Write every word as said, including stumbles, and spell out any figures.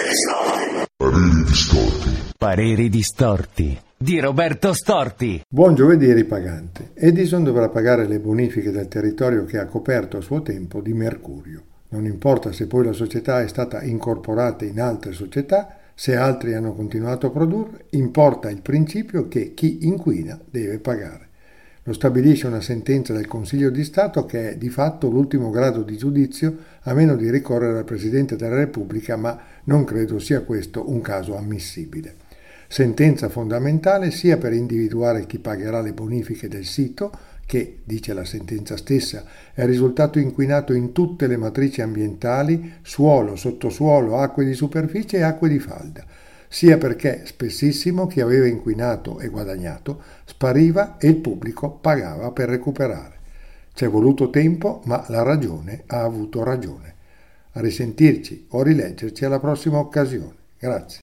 Pareri distorti. Pareri distorti di Roberto Storti. Buon giovedì ripagante. Edison dovrà pagare le bonifiche del territorio che ha coperto a suo tempo di mercurio. Non importa se poi la società è stata incorporata in altre società, se altri hanno continuato a produrre, importa il principio che chi inquina deve pagare. Lo stabilisce una sentenza del Consiglio di Stato che è di fatto l'ultimo grado di giudizio, a meno di ricorrere al Presidente della Repubblica, ma non credo sia questo un caso ammissibile. Sentenza fondamentale sia per individuare chi pagherà le bonifiche del sito, che, dice la sentenza stessa, è risultato inquinato in tutte le matrici ambientali, suolo, sottosuolo, acque di superficie e acque di falda, sia perché spessissimo chi aveva inquinato e guadagnato spariva e il pubblico pagava per recuperare. C'è voluto tempo, ma la ragione ha avuto ragione. A risentirci o rileggerci alla prossima occasione. Grazie.